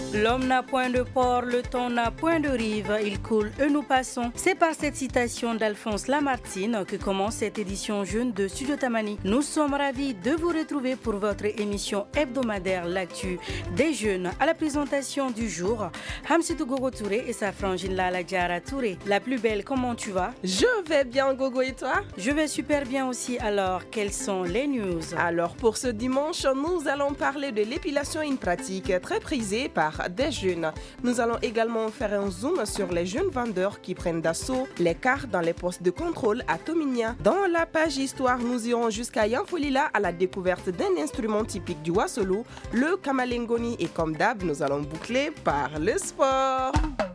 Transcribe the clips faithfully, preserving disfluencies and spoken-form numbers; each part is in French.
L'homme n'a point de port, le temps n'a point de rive, il coule et nous passons. C'est par cette citation d'Alphonse Lamartine que commence cette édition jeune de Studio Tamani. Nous sommes ravis de vous retrouver pour votre émission hebdomadaire L'actu des jeunes. À la présentation du jour, Hamsitou Gogo Touré et sa frangine Lala Diara Touré. La plus belle, comment tu vas? Je vais bien, Gogo, et toi? Je vais super bien aussi. Alors, quelles sont les news? Alors, pour ce dimanche, nous allons parler de l'épilation, une pratique très prisée par des jeunes. Nous allons également faire un zoom sur les jeunes vendeurs qui prennent d'assaut les cars dans les postes de contrôle à Tominia. Dans la page histoire, nous irons jusqu'à Yanfolila à la découverte d'un instrument typique du Wasolo, le kamalengoni. Et comme d'hab, nous allons boucler par le sport.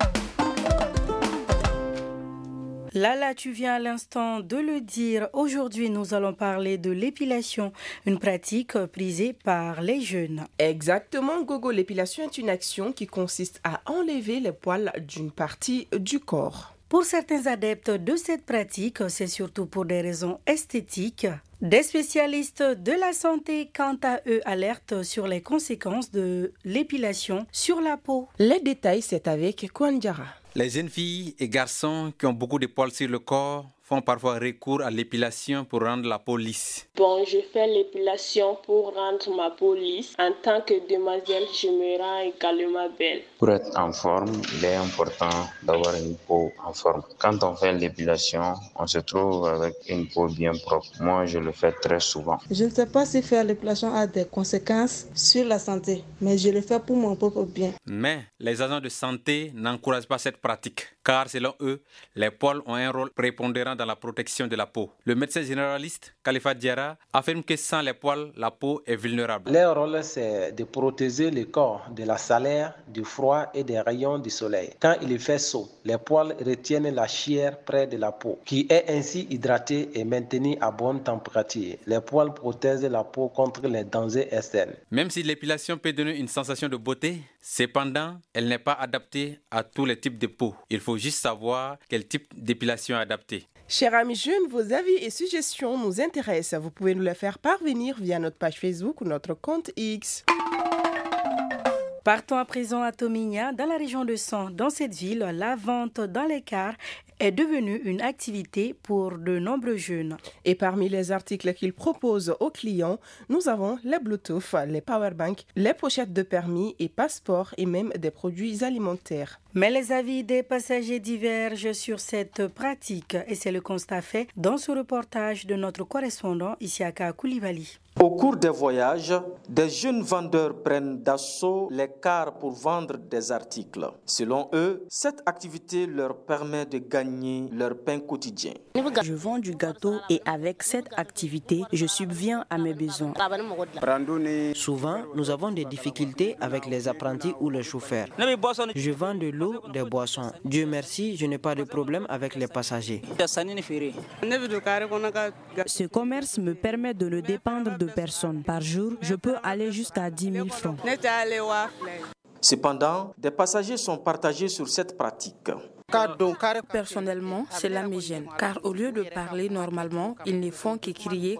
Lala, tu viens à l'instant de le dire. Aujourd'hui, nous allons parler de l'épilation, une pratique prisée par les jeunes. Exactement, Gogo. L'épilation est une action qui consiste à enlever les poils d'une partie du corps. Pour certains adeptes de cette pratique, c'est surtout pour des raisons esthétiques. Des spécialistes de la santé, quant à eux, alertent sur les conséquences de l'épilation sur la peau. Les détails, c'est avec Kouandjara. Les jeunes filles et garçons qui ont beaucoup de poils sur le corps font parfois recours à l'épilation pour rendre la peau lisse. Bon, je fais l'épilation pour rendre ma peau lisse. En tant que demoiselle, je me rends également belle. Pour être en forme, il est important d'avoir une peau en forme. Quand on fait l'épilation, on se trouve avec une peau bien propre. Moi, je le fais très souvent. Je ne sais pas si faire l'épilation a des conséquences sur la santé, mais je le fais pour mon propre bien. Mais les agents de santé n'encouragent pas cette pratique, car selon eux, les poils ont un rôle prépondérant dans la protection de la peau. Le médecin généraliste Khalifa Diarra affirme que sans les poils, la peau est vulnérable. Leur rôle, c'est de protéger le corps de la chaleur, du froid et des rayons du soleil. Quand il fait chaud, les poils retiennent la chair près de la peau, qui est ainsi hydratée et maintenue à bonne température. Les poils protègent la peau contre les dangers externes. Même si l'épilation peut donner une sensation de beauté, cependant, elle n'est pas adaptée à tous les types de peau. Il faut juste savoir quel type d'épilation est adapté. Chers amis jeunes, vos avis et suggestions nous intéressent. Vous pouvez nous les faire parvenir via notre page Facebook ou notre compte X. Partons à présent à Tominia, dans la région de San. Dans cette ville, la vente dans les cars est devenue une activité pour de nombreux jeunes. Et parmi les articles qu'ils proposent aux clients, nous avons les Bluetooth, les powerbanks, les pochettes de permis et passeports et même des produits alimentaires. Mais les avis des passagers divergent sur cette pratique et c'est le constat fait dans ce reportage de notre correspondant Isiaka Koulibaly. Au cours des voyages, des jeunes vendeurs prennent d'assaut les cars pour vendre des articles. Selon eux, cette activité leur permet de gagner leur pain quotidien. Je vends du gâteau et avec cette activité, je subviens à mes besoins. Souvent, nous avons des difficultés avec les apprentis ou les chauffeurs. Je vends de l'eau, des boissons. Dieu merci, je n'ai pas de problème avec les passagers. Ce commerce me permet de ne dépendre de personne. Par jour, je peux aller jusqu'à dix mille francs. Cependant, des passagers sont partagés sur cette pratique. Personnellement, cela me gêne, car au lieu de parler normalement, ils ne font que crier.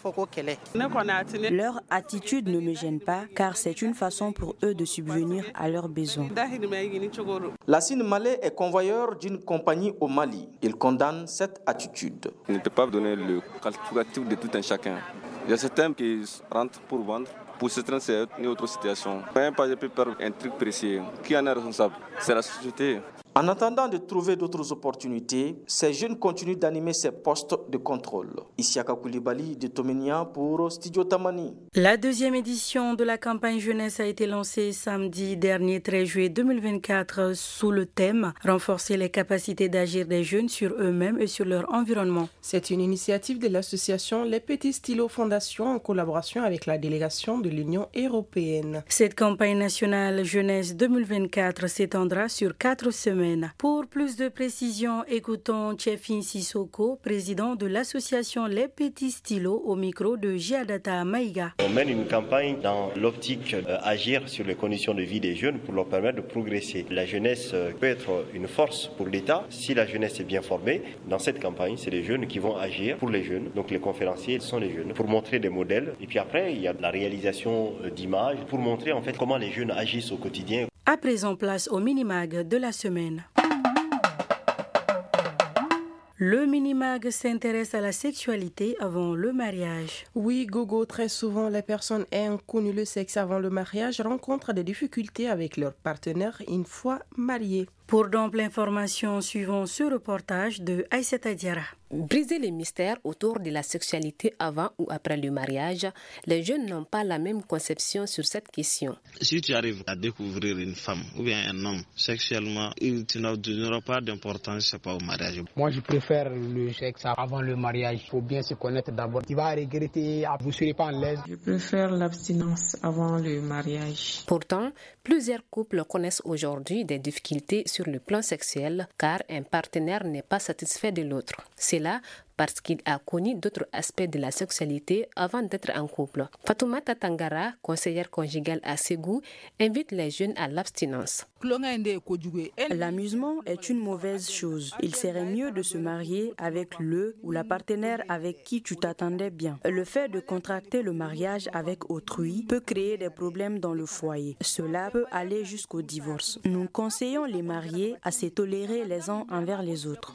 Leur attitude ne me gêne pas, car c'est une façon pour eux de subvenir à leurs besoins. Lassine Malé est convoyeur d'une compagnie au Mali. Il condamne cette attitude. Je ne peux pas donner le qualificatif de tout un chacun. Il y a certains qui rentrent pour vendre. Pour certains, c'est une autre situation. Même pas, je peux perdre un truc précis. Qui en est responsable? C'est la société. En attendant de trouver d'autres opportunités, ces jeunes continuent d'animer ces postes de contrôle. Isiaka Koulibaly de Tominia pour Studio Tamani. La deuxième édition de la campagne jeunesse a été lancée samedi dernier treize juillet deux mille vingt-quatre sous le thème « Renforcer les capacités d'agir des jeunes sur eux-mêmes et sur leur environnement ». C'est une initiative de l'association Les Petits Stylos Fondation en collaboration avec la délégation de l'Union européenne. Cette campagne nationale jeunesse deux mille vingt-quatre s'étendra sur quatre semaines. Pour plus de précisions, écoutons Tchefin Sissoko, président de l'association Les Petits Stylos, au micro de Giadata Maïga. On mène une campagne dans l'optique d'agir sur les conditions de vie des jeunes pour leur permettre de progresser. La jeunesse peut être une force pour l'État si la jeunesse est bien formée. Dans cette campagne, c'est les jeunes qui vont agir pour les jeunes. Donc les conférenciers sont les jeunes pour montrer des modèles. Et puis après, il y a la réalisation d'images pour montrer en fait comment les jeunes agissent au quotidien. À présent, place au mini-mag de la semaine. Le mini-mag s'intéresse à la sexualité avant le mariage. Oui, Gogo, très souvent, les personnes ayant connu le sexe avant le mariage rencontrent des difficultés avec leur partenaire une fois mariés. Pour d'ample information, suivons ce reportage de Aïssata Diarra. Briser les mystères autour de la sexualité avant ou après le mariage, les jeunes n'ont pas la même conception sur cette question. Si tu arrives à découvrir une femme ou bien un homme sexuellement, tu n'auras pas d'importance pas au mariage. Moi, je préfère le sexe avant le mariage. Il faut bien se connaître d'abord. Tu vas regretter, vous ne serez pas en l'aise. Je préfère l'abstinence avant le mariage. Pourtant, plusieurs couples connaissent aujourd'hui des difficultés sur le plan sexuel car un partenaire n'est pas satisfait de l'autre. C'est là parce qu'il a connu d'autres aspects de la sexualité avant d'être en couple. Fatoumata Tangara, conseillère conjugale à Ségou, invite les jeunes à l'abstinence. L'amusement est une mauvaise chose. Il serait mieux de se marier avec le ou la partenaire avec qui tu t'attendais bien. Le fait de contracter le mariage avec autrui peut créer des problèmes dans le foyer. Cela peut aller jusqu'au divorce. Nous conseillons les mariés à se tolérer les uns envers les autres.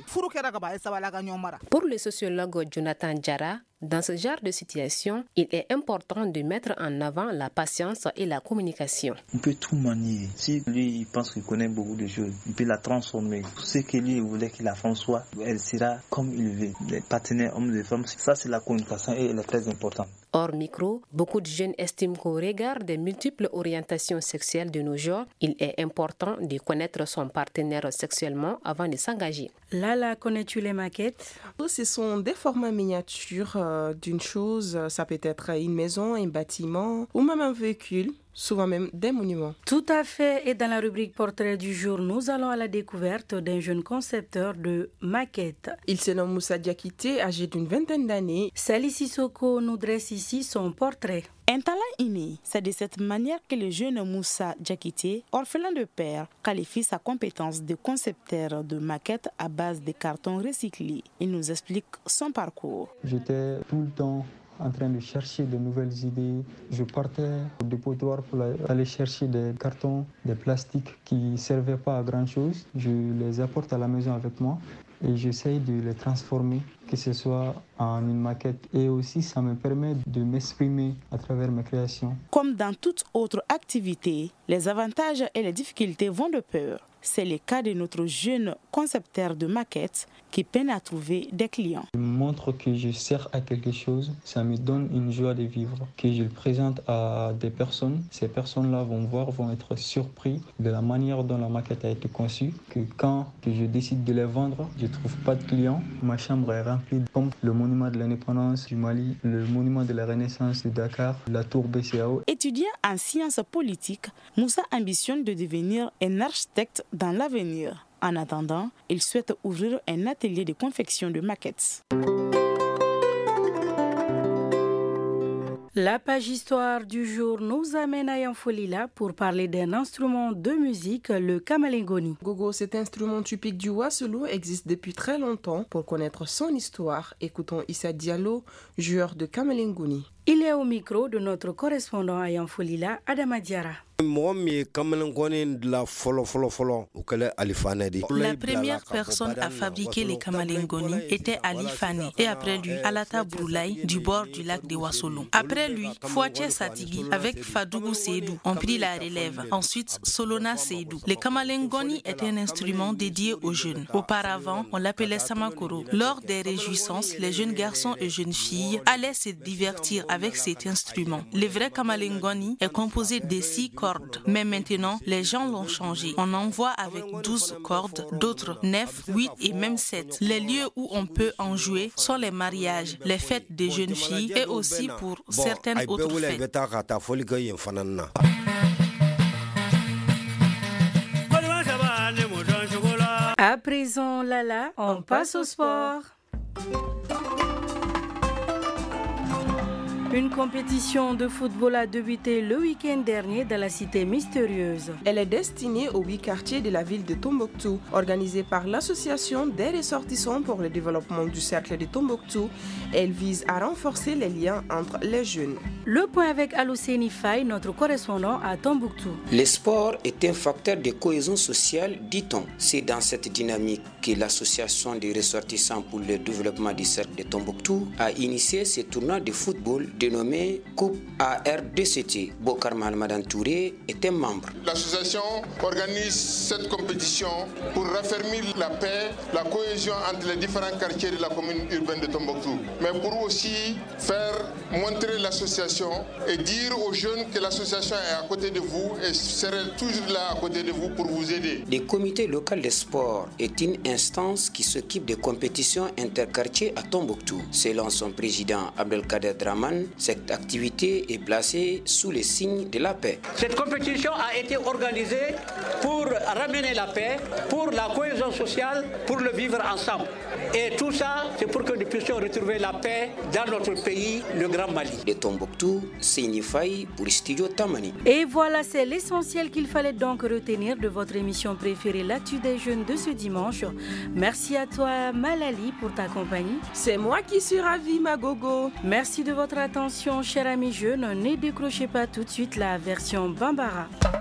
Pour le sociologue Jonathan Diarra, dans ce genre de situation, il est important de mettre en avant la patience et la communication. On peut tout manier. Si lui il pense qu'il connaît beaucoup de choses, il peut la transformer. Ce que lui voulait que la femme soit, elle sera comme il veut. Les partenaires hommes et femmes, ça c'est la communication et elle est très importante. Hors micro, beaucoup de jeunes estiment qu'au regard des multiples orientations sexuelles de nos jours, il est important de connaître son partenaire sexuellement avant de s'engager. Lala, connais-tu les maquettes? Ce sont des formats miniatures euh, d'une chose. Ça peut être une maison, un bâtiment ou même un véhicule. Souvent même des monuments. Tout à fait. Et dans la rubrique portrait du jour, nous allons à la découverte d'un jeune concepteur de maquettes. Il se nomme Moussa Diakité, âgé d'une vingtaine d'années. Sali Sissoko nous dresse ici son portrait. Un talent inné, c'est de cette manière que le jeune Moussa Diakité, orphelin de père, qualifie sa compétence de concepteur de maquettes à base de cartons recyclés. Il nous explique son parcours. J'étais tout le temps en train de chercher de nouvelles idées. Je partais au dépotoir pour aller chercher des cartons, des plastiques qui ne servaient pas à grand-chose. Je les apporte à la maison avec moi et j'essaye de les transformer, que ce soit en une maquette. Et aussi, ça me permet de m'exprimer à travers mes créations. Comme dans toute autre activité, les avantages et les difficultés vont de pair. C'est le cas de notre jeune concepteur de maquettes qui peine à trouver des clients. Je montre que je sers à quelque chose, ça me donne une joie de vivre, que je le présente à des personnes. Ces personnes-là vont voir, vont être surpris de la manière dont la maquette a été conçue, que quand que je décide de les vendre, je ne trouve pas de clients. Ma chambre est remplie comme le monument de l'indépendance du Mali, le monument de la Renaissance de Dakar, la tour B C A O. Étudiant en sciences politiques, Moussa ambitionne de devenir un architecte dans l'avenir. En attendant, il souhaite ouvrir un atelier de confection de maquettes. La page histoire du jour nous amène à Yanfolila pour parler d'un instrument de musique, le kamalingoni. Gogo, cet instrument typique du Wassoulou existe depuis très longtemps. Pour connaître son histoire, écoutons Issa Diallo, joueur de kamalingoni. Il est au micro de notre correspondant à Yanfolila, Adama Diarra. La première personne à fabriquer les kamalingoni était Ali Fani et après lui Alata Broulaye du bord du lac de Wassoulou. Après lui, Fouaché Satigui avec Fadougou Seydou ont pris la relève. Ensuite, Solona Seydou. Les kamalingoni est un instrument dédié aux jeunes. Auparavant, on l'appelait Samakoro. Lors des réjouissances, les jeunes garçons et jeunes filles allaient se divertir avec cet instrument. Le vrai kamalingoni est composé de six cordes. Mais maintenant, les gens l'ont changé. On en voit avec douze cordes, d'autres neuf, huit et même sept. Les lieux où on peut en jouer sont les mariages, les fêtes des jeunes filles et aussi pour certaines autres fêtes. À présent, Lala, on passe au sport. Une compétition de football a débuté le week-end dernier dans la cité mystérieuse. Elle est destinée aux huit quartiers de la ville de Tombouctou. Organisée par l'association des ressortissants pour le développement du cercle de Tombouctou, elle vise à renforcer les liens entre les jeunes. Le point avec Alouseni Faye, notre correspondant à Tombouctou. Le sport est un facteur de cohésion sociale, dit-on. C'est dans cette dynamique que l'association des ressortissants pour le développement du cercle de Tombouctou a initié ce tournoi de football dénommé Coupe A R D C T. Bokar Mahamadou Touré est un membre. L'association organise cette compétition pour raffermir la paix, la cohésion entre les différents quartiers de la commune urbaine de Tombouctou, mais pour aussi faire montrer l'association et dire aux jeunes que l'association est à côté de vous et serait toujours là à côté de vous pour vous aider. Le comité local des sports est une instance qui s'occupe des compétitions interquartiers à Tombouctou. Selon son président Abdelkader Draman, cette activité est placée sous le signe de la paix. Cette compétition a été organisée pour ramener la paix, pour la cohésion sociale, pour le vivre ensemble. Et tout ça, c'est pour que nous puissions retrouver la paix dans notre pays, le Grand Mali. De Tombouctou, Seyni Faye pour Studio Tamani. Et voilà, c'est l'essentiel qu'il fallait donc retenir de votre émission préférée, L'actu des jeunes de ce dimanche. Merci à toi, Malali, pour ta compagnie. C'est moi qui suis ravie, Magogo. Merci de votre attention, chers amis jeunes. Ne décrochez pas tout de suite la version Bambara.